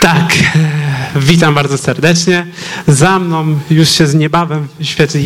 Tak, witam bardzo serdecznie. Za mną już się niebawem świetli.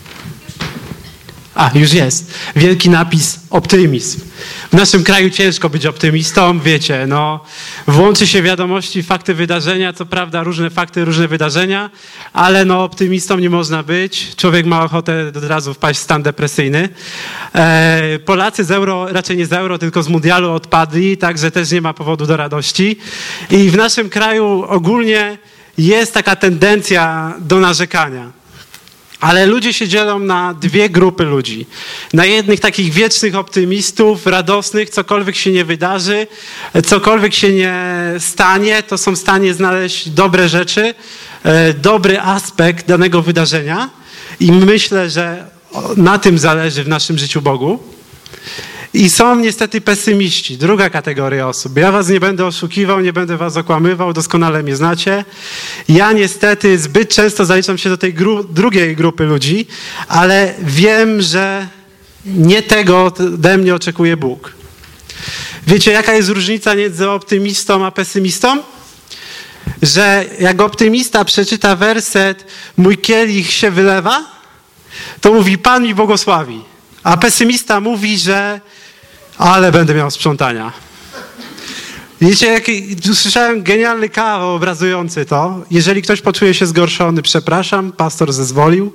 Już jest. Wielki napis optymizm. W naszym kraju ciężko być optymistą, wiecie, włączy się wiadomości, fakty, wydarzenia, co prawda różne fakty, różne wydarzenia, ale optymistą nie można być. Człowiek ma ochotę od razu wpaść w stan depresyjny. Polacy z euro, raczej nie z euro, tylko z mundialu odpadli, także też nie ma powodu do radości. I w naszym kraju ogólnie jest taka tendencja do narzekania. Ale ludzie się dzielą na dwie grupy ludzi. Na jednych takich wiecznych optymistów, radosnych, cokolwiek się nie wydarzy, cokolwiek się nie stanie, to są w stanie znaleźć dobre rzeczy, dobry aspekt danego wydarzenia. I myślę, że na tym zależy w naszym życiu Bogu. I są niestety pesymiści, druga kategoria osób. Ja was nie będę oszukiwał, nie będę was okłamywał, doskonale mnie znacie. Ja niestety zbyt często zaliczam się do tej drugiej grupy ludzi, ale wiem, że nie tego ode mnie oczekuje Bóg. Wiecie, jaka jest różnica między optymistą a pesymistą? Że jak optymista przeczyta werset mój kielich się wylewa, to mówi Pan mi błogosławi. A pesymista mówi, że ale będę miał sprzątania. Wiecie, usłyszałem genialny kawał obrazujący to. Jeżeli ktoś poczuje się zgorszony, przepraszam, pastor zezwolił.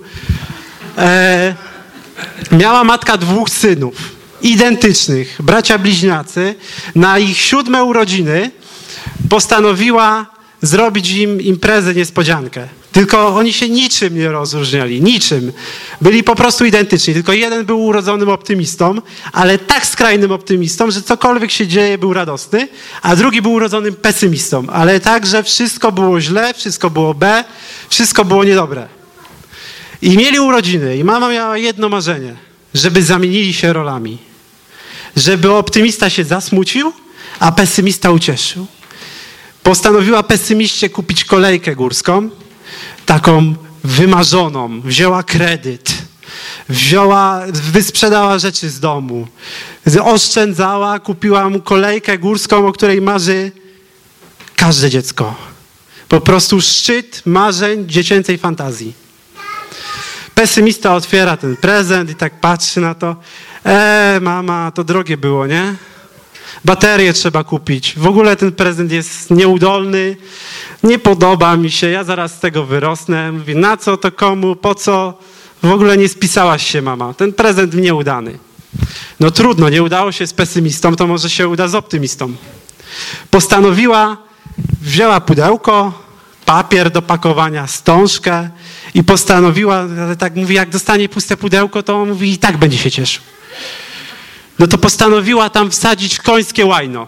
Miała matka 2 synów, identycznych, bracia bliźniacy. Na ich 7 urodziny postanowiła zrobić im imprezę, niespodziankę. Tylko oni się niczym nie rozróżniali, niczym. Byli po prostu identyczni. Tylko jeden był urodzonym optymistą, ale tak skrajnym optymistą, że cokolwiek się dzieje, był radosny, a drugi był urodzonym pesymistą, ale tak, że wszystko było źle, wszystko było B, wszystko było niedobre. I mieli urodziny i mama miała jedno marzenie, żeby zamienili się rolami. Żeby optymista się zasmucił, a pesymista ucieszył. Postanowiła pesymiście kupić kolejkę górską, taką wymarzoną, wzięła kredyt, wysprzedała rzeczy z domu, oszczędzała, kupiła mu kolejkę górską, o której marzy każde dziecko. Po prostu szczyt marzeń dziecięcej fantazji. Pesymista otwiera ten prezent i tak patrzy na to. Mama, to drogie było, nie? Baterię trzeba kupić. W ogóle ten prezent jest nieudolny, nie podoba mi się, ja zaraz z tego wyrosnę. Mówię, na co to komu, po co? W ogóle nie spisałaś się, mama. Ten prezent nieudany. No trudno, nie udało się z pesymistą, to może się uda z optymistą. Postanowiła, wzięła pudełko, papier do pakowania, wstążkę i postanowiła, ale tak mówi, jak dostanie puste pudełko, to mówi i tak będzie się cieszył. No to postanowiła tam wsadzić końskie łajno.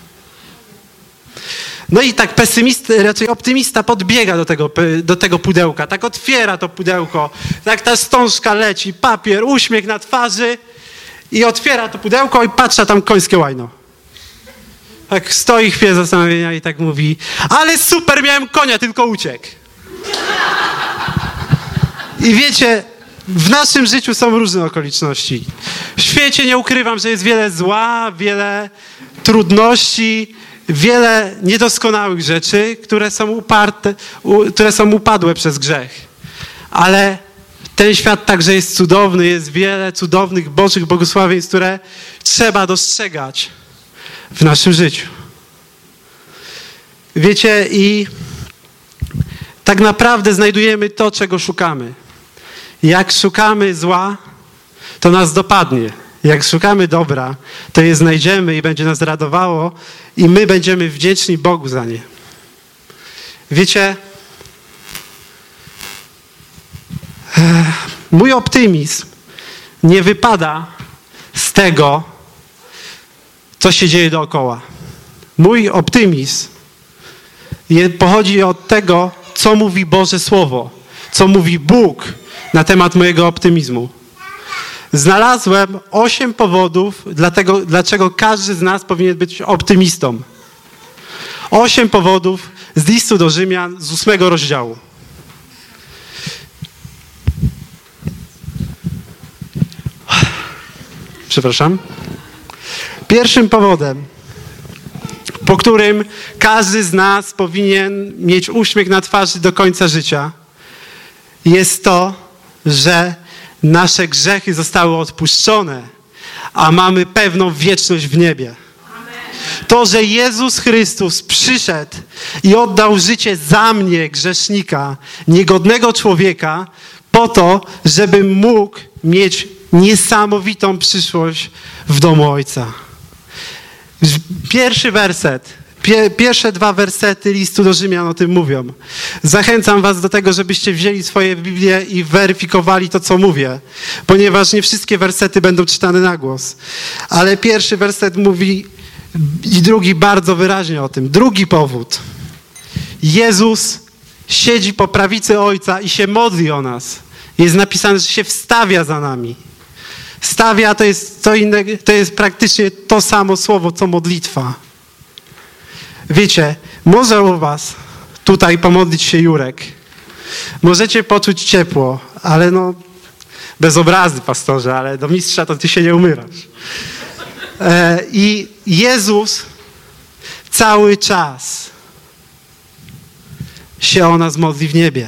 No i tak raczej optymista podbiega do tego pudełka, tak otwiera to pudełko, tak ta wstążka leci, papier, uśmiech na twarzy i otwiera to pudełko i patrzy, a tam końskie łajno. Tak stoi chwilę zastanowienia i tak mówi, ale super, miałem konia, tylko uciekł. I wiecie, w naszym życiu są różne okoliczności. W świecie nie ukrywam, że jest wiele zła, wiele trudności, wiele niedoskonałych rzeczy, które są upadłe przez grzech. Ale ten świat także jest cudowny, jest wiele cudownych Bożych błogosławieństw, które trzeba dostrzegać w naszym życiu. Wiecie, i tak naprawdę znajdujemy to, czego szukamy. Jak szukamy zła, to nas dopadnie. Jak szukamy dobra, to je znajdziemy i będzie nas radowało i my będziemy wdzięczni Bogu za nie. Wiecie, mój optymizm nie wypada z tego, co się dzieje dookoła. Mój optymizm pochodzi od tego, co mówi Boże Słowo, co mówi Bóg na temat mojego optymizmu. Znalazłem 8 powodów, dlaczego każdy z nas powinien być optymistą. 8 powodów z listu do Rzymian z 8 rozdziału. Przepraszam. Pierwszym powodem po którym każdy z nas powinien mieć uśmiech na twarzy do końca życia, jest to, że nasze grzechy zostały odpuszczone, a mamy pewną wieczność w niebie. To, że Jezus Chrystus przyszedł i oddał życie za mnie, grzesznika, niegodnego człowieka, po to, żebym mógł mieć niesamowitą przyszłość w domu Ojca. Pierwszy werset, pierwsze 2 wersety listu do Rzymian o tym mówią. Zachęcam was do tego, żebyście wzięli swoje Biblię i weryfikowali to, co mówię, ponieważ nie wszystkie wersety będą czytane na głos. Ale pierwszy werset mówi i drugi bardzo wyraźnie o tym. Drugi powód. Jezus siedzi po prawicy Ojca i się modli o nas. Jest napisane, że się wstawia za nami. Stawia to jest co innego, to jest praktycznie to samo słowo, co modlitwa. Wiecie, może u was tutaj pomodlić się Jurek. Możecie poczuć ciepło, ale no bez obrazy, pastorze, ale do mistrza to ty się nie umywasz. I Jezus cały czas się o nas modli w niebie.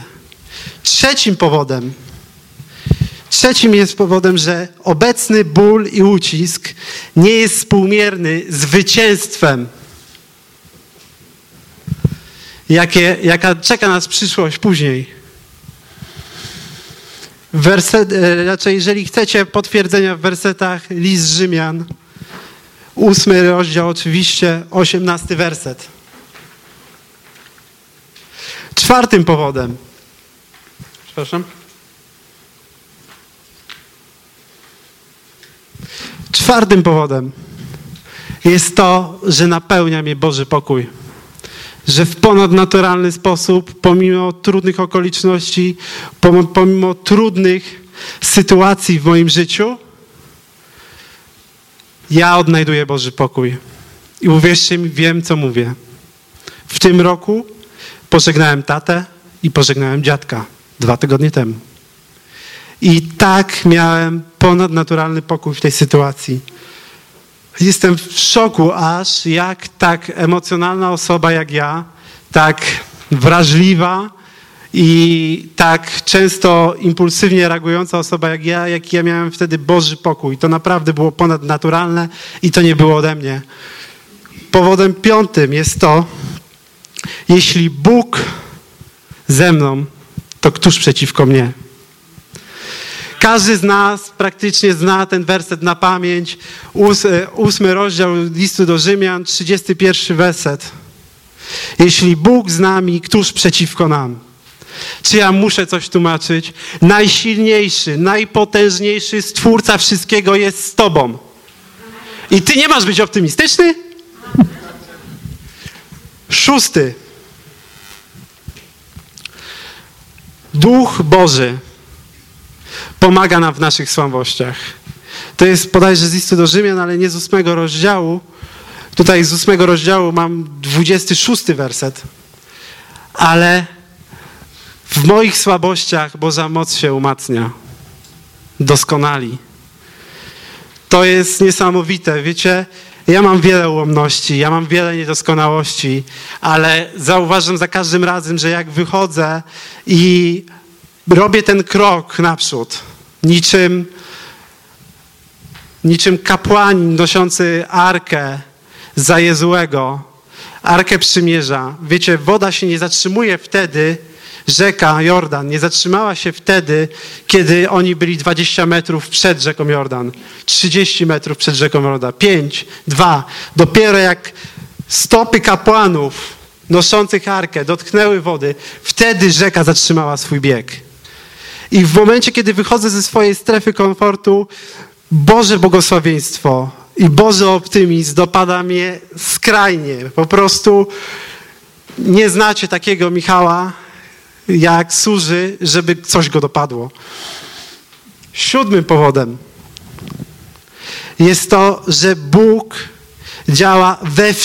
Trzecim jest powodem, że obecny ból i ucisk nie jest współmierny z zwycięstwem, jaka czeka nas przyszłość później. Raczej jeżeli chcecie potwierdzenia w wersetach, list Rzymian, 8 rozdział oczywiście, 18 werset. Czwartym powodem jest to, że napełnia mnie Boży pokój. Że w ponadnaturalny sposób, pomimo trudnych okoliczności, pomimo trudnych sytuacji w moim życiu, ja odnajduję Boży pokój. I uwierzcie mi, wiem, co mówię. W tym roku pożegnałem tatę i pożegnałem dziadka 2 tygodnie temu. I tak miałem ponadnaturalny pokój w tej sytuacji. Jestem w szoku aż, jak tak emocjonalna osoba jak ja, tak wrażliwa i tak często impulsywnie reagująca osoba jak ja miałem wtedy Boży pokój. To naprawdę było ponadnaturalne i to nie było ode mnie. Powodem 5 jest to, jeśli Bóg ze mną, to któż przeciwko mnie? Każdy z nas praktycznie zna ten werset na pamięć. 8 rozdział listu do Rzymian, 31 werset. Jeśli Bóg z nami, któż przeciwko nam? Czy ja muszę coś tłumaczyć? Najsilniejszy, najpotężniejszy Stwórca wszystkiego jest z tobą. I ty nie masz być optymistyczny? 6. Duch Boży pomaga nam w naszych słabościach. To jest bodajże z listu do Rzymian, ale nie z 8 rozdziału. Tutaj z 8 rozdziału mam 26 werset. Ale w moich słabościach Boża moc się umacnia. Doskonali. To jest niesamowite. Wiecie, ja mam wiele ułomności, ja mam wiele niedoskonałości, ale zauważam za każdym razem, że jak wychodzę i robię ten krok naprzód, niczym kapłanin noszący arkę za Jezułego, arkę przymierza. Wiecie, woda się nie zatrzymuje wtedy, rzeka Jordan nie zatrzymała się wtedy, kiedy oni byli 20 metrów przed rzeką Jordan, 30 metrów przed rzeką Jordan, 5, 2. Dopiero jak stopy kapłanów noszących arkę dotknęły wody, wtedy rzeka zatrzymała swój bieg. I w momencie, kiedy wychodzę ze swojej strefy komfortu, Boże błogosławieństwo i Boży optymizm dopada mnie skrajnie. Po prostu nie znacie takiego Michała, jak służy, żeby coś go dopadło. 7 powodem jest to, że Bóg działa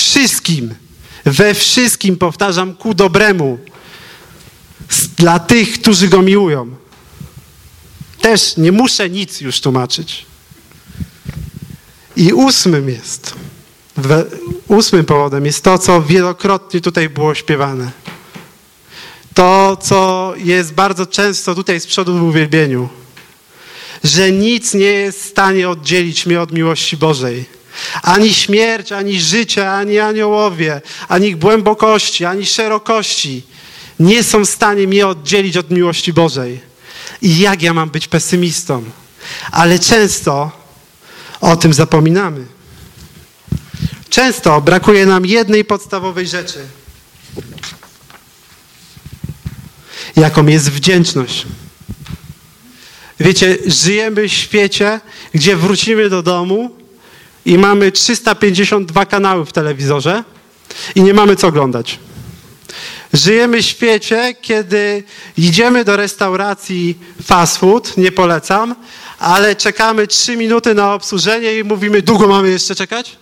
we wszystkim, powtarzam, ku dobremu dla tych, którzy Go miłują. Też nie muszę nic już tłumaczyć. I 8 jest Ósmym powodem jest to, co wielokrotnie tutaj było śpiewane. To, co jest bardzo często tutaj z przodu w uwielbieniu. Że nic nie jest w stanie oddzielić mnie od miłości Bożej. Ani śmierć, ani życie, ani aniołowie, ani głębokości, ani szerokości nie są w stanie mnie oddzielić od miłości Bożej. I jak ja mam być pesymistą? Ale często o tym zapominamy. Często brakuje nam jednej podstawowej rzeczy, jaką jest wdzięczność. Wiecie, żyjemy w świecie, gdzie wrócimy do domu i mamy 352 kanały w telewizorze i nie mamy co oglądać. Żyjemy w świecie, kiedy idziemy do restauracji fast food, nie polecam, ale czekamy 3 minuty na obsłużenie i mówimy, długo mamy jeszcze czekać?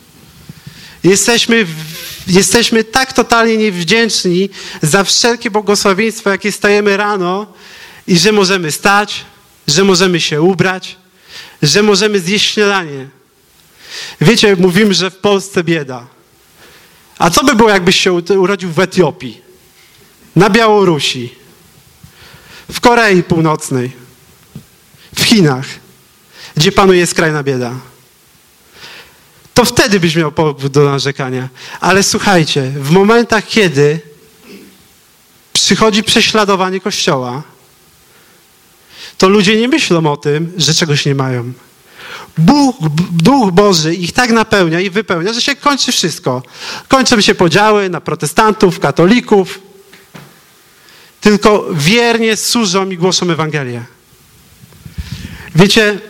Jesteśmy tak totalnie niewdzięczni za wszelkie błogosławieństwo, jakie stajemy rano i że możemy stać, że możemy się ubrać, że możemy zjeść śniadanie. Wiecie, mówimy, że w Polsce bieda. A co by było, jakbyś się urodził w Etiopii, na Białorusi, w Korei Północnej, w Chinach, gdzie panuje skrajna bieda? To wtedy byś miał powód do narzekania. Ale słuchajcie, w momentach, kiedy przychodzi prześladowanie Kościoła, to ludzie nie myślą o tym, że czegoś nie mają. Duch Boży ich tak napełnia i wypełnia, że się kończy wszystko. Kończą się podziały na protestantów, katolików. Tylko wiernie służą i głoszą Ewangelię. Wiecie,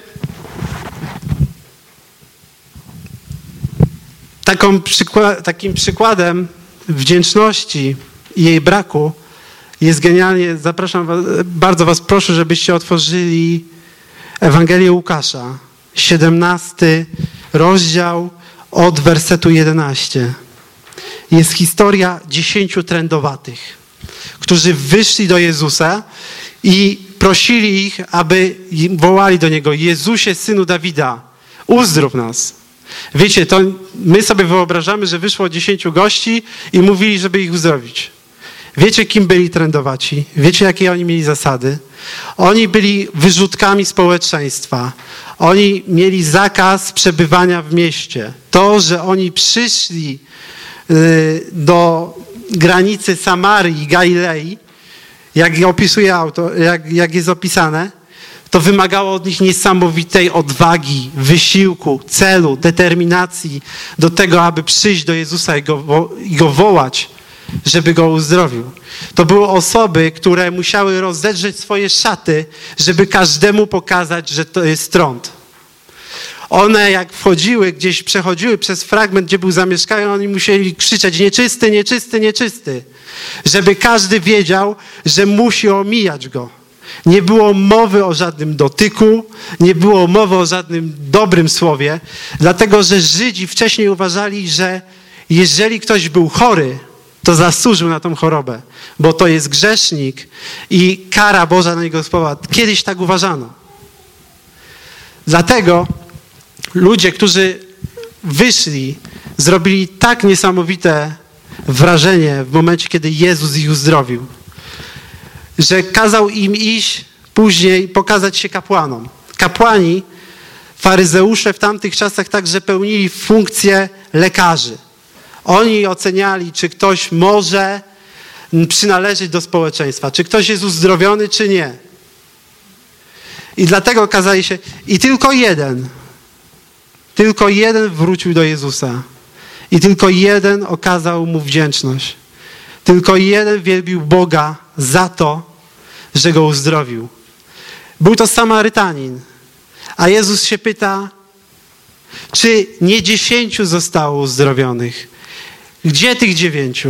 takim przykładem wdzięczności i jej braku jest genialnie, bardzo was proszę, żebyście otworzyli Ewangelię Łukasza, 17 rozdział od wersetu 11. Jest historia 10 trędowatych, którzy wyszli do Jezusa i prosili ich, aby wołali do Niego: Jezusie, Synu Dawida, uzdrów nas. Wiecie, to my sobie wyobrażamy, że wyszło 10 gości i mówili, żeby ich uzdrowić. Wiecie, kim byli trędowaci? Wiecie, jakie oni mieli zasady? Oni byli wyrzutkami społeczeństwa. Oni mieli zakaz przebywania w mieście. To, że oni przyszli do granicy Samarii i Galilei, jak opisuje autor, jak jest opisane, to wymagało od nich niesamowitej odwagi, wysiłku, celu, determinacji do tego, aby przyjść do Jezusa i go wołać, żeby go uzdrowił. To były osoby, które musiały rozedrzeć swoje szaty, żeby każdemu pokazać, że to jest trąd. One jak wchodziły, gdzieś przechodziły przez fragment, gdzie był zamieszkany, oni musieli krzyczeć: nieczysty, nieczysty, nieczysty. Żeby każdy wiedział, że musi omijać go. Nie było mowy o żadnym dotyku, nie było mowy o żadnym dobrym słowie, dlatego że Żydzi wcześniej uważali, że jeżeli ktoś był chory, to zasłużył na tą chorobę, bo to jest grzesznik i kara Boża na niego spadła. Kiedyś tak uważano. Dlatego ludzie, którzy wyszli, zrobili tak niesamowite wrażenie w momencie, kiedy Jezus ich uzdrowił, że kazał im iść później pokazać się kapłanom. Kapłani, faryzeusze w tamtych czasach także pełnili funkcję lekarzy. Oni oceniali, czy ktoś może przynależeć do społeczeństwa, czy ktoś jest uzdrowiony, czy nie. I dlatego kazali się... I tylko jeden wrócił do Jezusa. I tylko jeden okazał mu wdzięczność. Tylko jeden wielbił Boga za to, że go uzdrowił. Był to Samarytanin. A Jezus się pyta, czy nie 10 zostało uzdrowionych? Gdzie tych 9?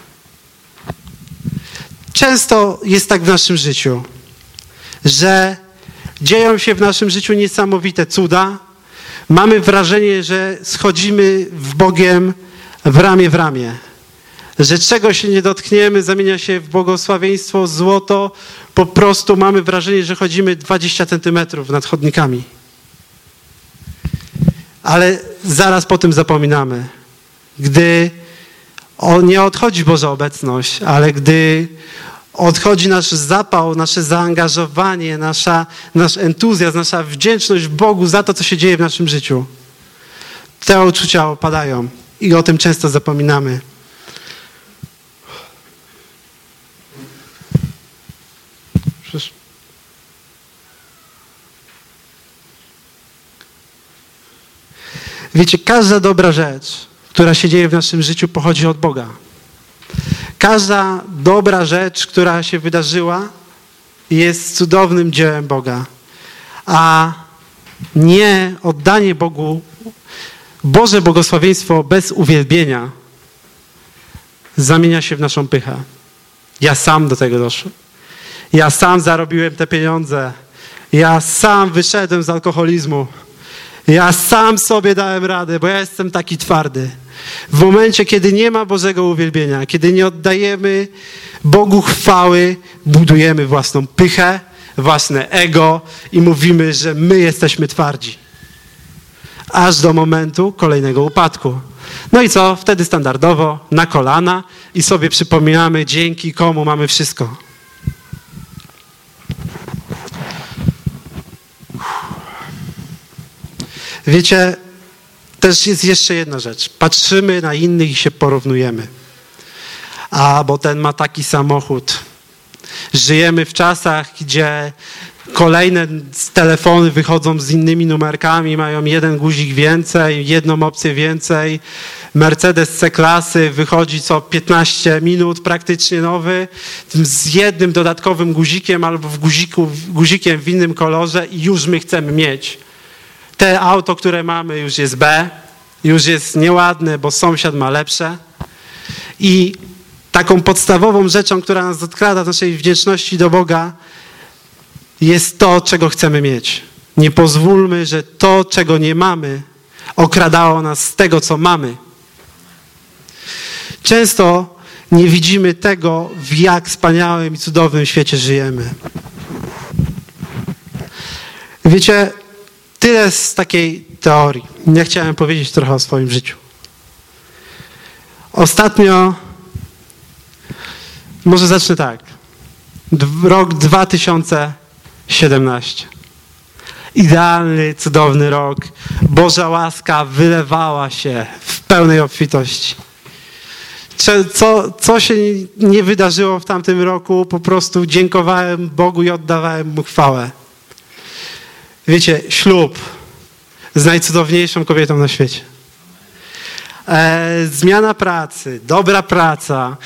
Często jest tak w naszym życiu, że dzieją się w naszym życiu niesamowite cuda. Mamy wrażenie, że schodzimy w Bogiem w ramię. Że czego się nie dotkniemy, zamienia się w błogosławieństwo, złoto. Po prostu mamy wrażenie, że chodzimy 20 centymetrów nad chodnikami. Ale zaraz po tym zapominamy. Gdy nie odchodzi Boża obecność, ale gdy odchodzi nasz zapał, nasze zaangażowanie, nasz entuzjazm, nasza wdzięczność Bogu za to, co się dzieje w naszym życiu. Te uczucia opadają i o tym często zapominamy. Wiecie, każda dobra rzecz, która się dzieje w naszym życiu, pochodzi od Boga. Każda dobra rzecz, która się wydarzyła, jest cudownym dziełem Boga. A nie oddanie Bogu, Boże błogosławieństwo bez uwielbienia zamienia się w naszą pychę. Ja sam do tego doszłem. Ja sam zarobiłem te pieniądze. Ja sam wyszedłem z alkoholizmu. Ja sam sobie dałem radę, bo ja jestem taki twardy. W momencie, kiedy nie ma Bożego uwielbienia, kiedy nie oddajemy Bogu chwały, budujemy własną pychę, własne ego i mówimy, że my jesteśmy twardzi. Aż do momentu kolejnego upadku. No i co? Wtedy standardowo na kolana i sobie przypominamy, dzięki komu mamy wszystko. Wiecie, też jest jeszcze jedna rzecz. Patrzymy na innych i się porównujemy. Bo ten ma taki samochód. Żyjemy w czasach, gdzie kolejne telefony wychodzą z innymi numerkami, mają jeden guzik więcej, jedną opcję więcej. Mercedes C-klasy wychodzi co 15 minut praktycznie nowy, z jednym dodatkowym guzikiem albo guzikiem w innym kolorze i już my chcemy mieć. Te auto, które mamy, już jest B, już jest nieładne, bo sąsiad ma lepsze. I taką podstawową rzeczą, która nas odkrada w naszej wdzięczności do Boga, jest to, czego chcemy mieć. Nie pozwólmy, że to, czego nie mamy, okradało nas z tego, co mamy. Często nie widzimy tego, w jak wspaniałym i cudownym świecie żyjemy. Wiecie, tyle z takiej teorii. Ja chciałem powiedzieć trochę o swoim życiu. Ostatnio, może zacznę tak. Rok 2017. Idealny, cudowny rok. Boża łaska wylewała się w pełnej obfitości. Co się nie wydarzyło w tamtym roku, po prostu dziękowałem Bogu i oddawałem Mu chwałę. Wiecie, ślub z najcudowniejszą kobietą na świecie. Zmiana pracy, dobra praca,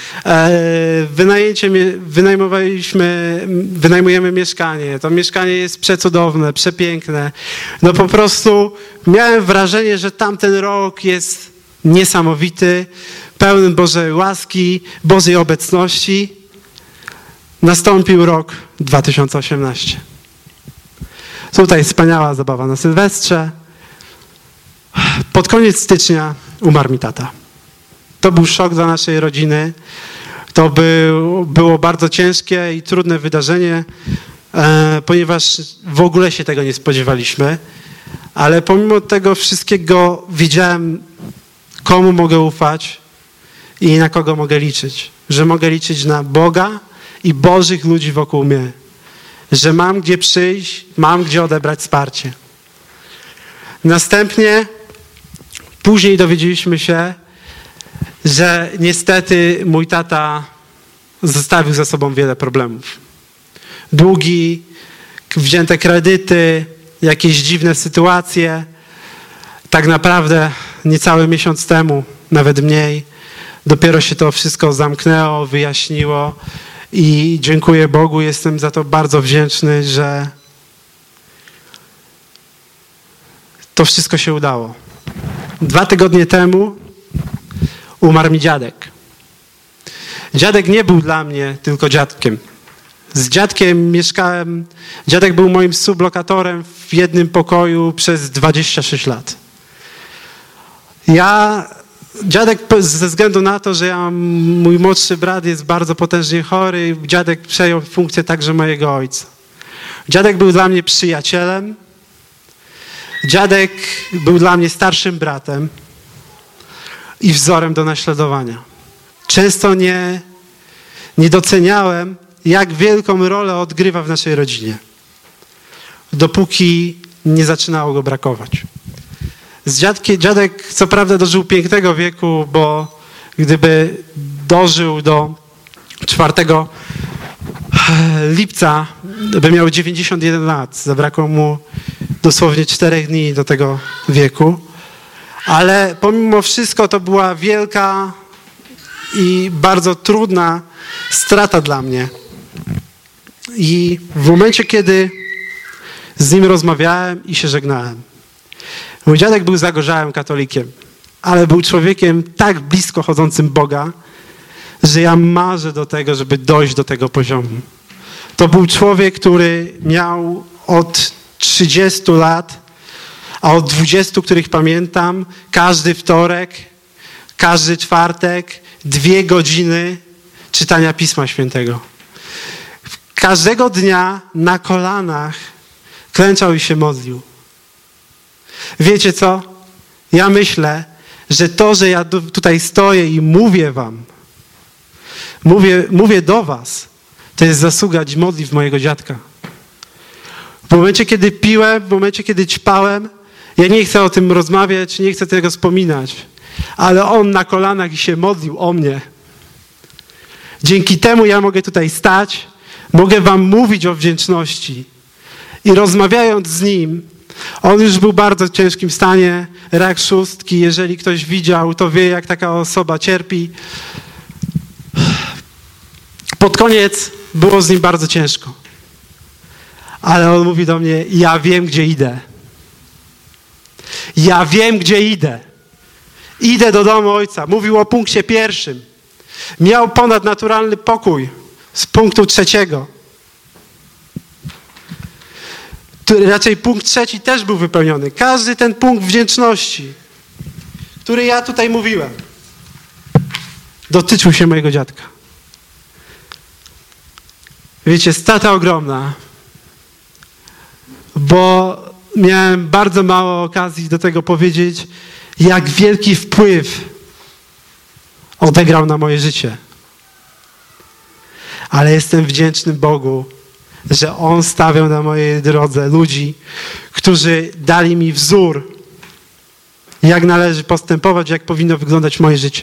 wynajmujemy mieszkanie. To mieszkanie jest przecudowne, przepiękne. No po prostu miałem wrażenie, że tamten rok jest niesamowity, pełen Bożej łaski, Bożej obecności. Nastąpił rok 2018. Tutaj wspaniała zabawa na Sylwestrze. Pod koniec stycznia umarł mi tata. To był szok dla naszej rodziny. To było bardzo ciężkie i trudne wydarzenie, ponieważ w ogóle się tego nie spodziewaliśmy. Ale pomimo tego wszystkiego wiedziałem, komu mogę ufać i na kogo mogę liczyć. Że mogę liczyć na Boga i Bożych ludzi wokół mnie. Że mam gdzie przyjść, mam gdzie odebrać wsparcie. Następnie, później dowiedzieliśmy się, że niestety mój tata zostawił za sobą wiele problemów. Długi, wzięte kredyty, jakieś dziwne sytuacje. Tak naprawdę niecały miesiąc temu, nawet mniej, dopiero się to wszystko zamknęło, wyjaśniło i dziękuję Bogu, jestem za to bardzo wdzięczny, że to wszystko się udało. 2 tygodnie temu umarł mi dziadek. Dziadek nie był dla mnie tylko dziadkiem. Z dziadkiem mieszkałem, dziadek był moim sublokatorem w jednym pokoju przez 26 lat. Dziadek ze względu na to, że mój młodszy brat jest bardzo potężnie chory, dziadek przejął funkcję także mojego ojca. Dziadek był dla mnie przyjacielem. Dziadek był dla mnie starszym bratem i wzorem do naśladowania. Często nie doceniałem, jak wielką rolę odgrywa w naszej rodzinie, dopóki nie zaczynało go brakować. Dziadek co prawda dożył pięknego wieku, bo gdyby dożył do 4 lipca, by miał 91 lat. Zabrakło mu dosłownie 4 dni do tego wieku. Ale pomimo wszystko to była wielka i bardzo trudna strata dla mnie. I w momencie, kiedy z nim rozmawiałem i się żegnałem, mój dziadek był zagorzałym katolikiem, ale był człowiekiem tak blisko chodzącym Boga, że ja marzę do tego, żeby dojść do tego poziomu. To był człowiek, który miał od 30 lat, a od 20, których pamiętam, każdy wtorek, każdy czwartek, 2 godziny czytania Pisma Świętego. Każdego dnia na kolanach klęczał i się modlił. Wiecie co? Ja myślę, że to, że ja tutaj stoję i mówię wam, mówię do was, to jest zasługa modlitw mojego dziadka. W momencie, kiedy piłem, w momencie, kiedy ćpałem, ja nie chcę o tym rozmawiać, nie chcę tego wspominać, ale on na kolanach i się modlił o mnie. Dzięki temu ja mogę tutaj stać, mogę wam mówić o wdzięczności. I rozmawiając z nim, on już był w bardzo ciężkim stanie, rak szóstki. Jeżeli ktoś widział, to wie, jak taka osoba cierpi. Pod koniec było z nim bardzo ciężko. Ale on mówi do mnie, ja wiem, gdzie idę. Ja wiem, gdzie idę. Idę do domu Ojca. Mówił o punkcie 1. Miał ponadnaturalny pokój z punktu 3. Raczej punkt 3 też był wypełniony. Każdy ten punkt wdzięczności, który ja tutaj mówiłem, dotyczył się mojego dziadka. Wiecie, strata ogromna, bo miałem bardzo mało okazji do tego powiedzieć, jak wielki wpływ odegrał na moje życie. Ale jestem wdzięczny Bogu, że On stawiał na mojej drodze ludzi, którzy dali mi wzór, jak należy postępować, jak powinno wyglądać moje życie.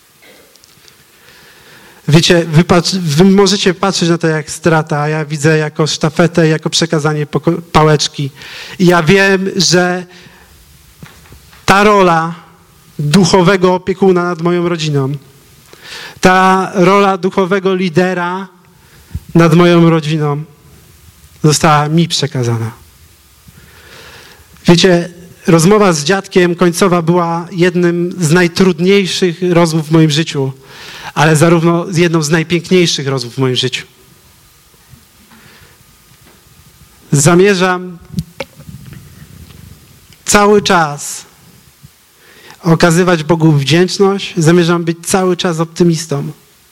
Wiecie, wy możecie patrzeć na to jak strata, a ja widzę jako sztafetę, jako przekazanie pałeczki. I ja wiem, że ta rola duchowego opiekuna nad moją rodziną, ta rola duchowego lidera nad moją rodziną została mi przekazana. Wiecie, rozmowa z dziadkiem końcowa była jednym z najtrudniejszych rozmów w moim życiu, ale zarówno jedną z najpiękniejszych rozmów w moim życiu. Zamierzam cały czas okazywać Bogu wdzięczność, zamierzam być cały czas optymistą.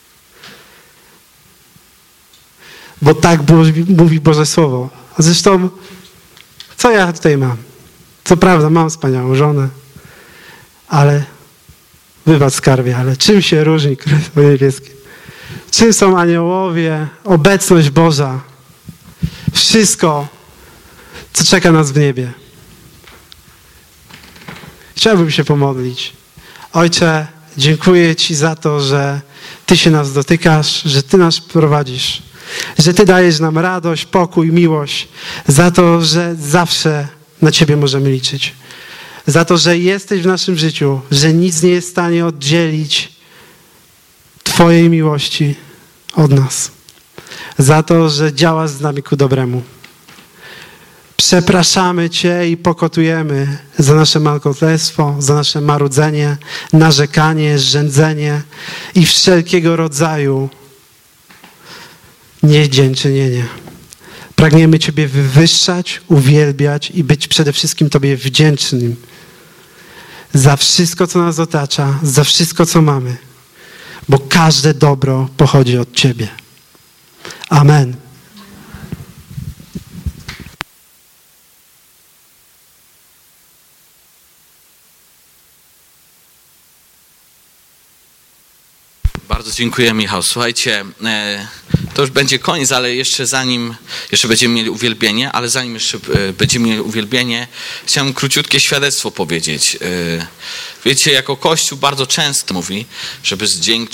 Bo tak mówi Boże Słowo. A zresztą, co ja tutaj mam? Co prawda, mam wspaniałą żonę, ale wybacz skarbie, ale czym się różni Królestwo Niebieskie? Czym są aniołowie, obecność Boża? Wszystko, co czeka nas w niebie. Chciałbym się pomodlić. Ojcze, dziękuję Ci za to, że Ty się nas dotykasz, że Ty nas prowadzisz, że Ty dajesz nam radość, pokój, miłość, za to, że zawsze na Ciebie możemy liczyć. Za to, że jesteś w naszym życiu, że nic nie jest w stanie oddzielić Twojej miłości od nas. Za to, że działasz z nami ku dobremu. Przepraszamy Cię i pokutujemy za nasze marnotrawstwo, za nasze marudzenie, narzekanie, zrzędzenie i wszelkiego rodzaju niedziękczynienie. Pragniemy Ciebie wywyższać, uwielbiać i być przede wszystkim Tobie wdzięcznym za wszystko, co nas otacza, za wszystko, co mamy, bo każde dobro pochodzi od Ciebie. Amen. Bardzo dziękuję, Michał. Słuchajcie, to już będzie koniec, ale jeszcze będziemy mieli uwielbienie, ale zanim jeszcze będziemy mieli uwielbienie, chciałem króciutkie świadectwo powiedzieć. Wiecie, jako Kościół bardzo często mówi, żeby z dziękczynienia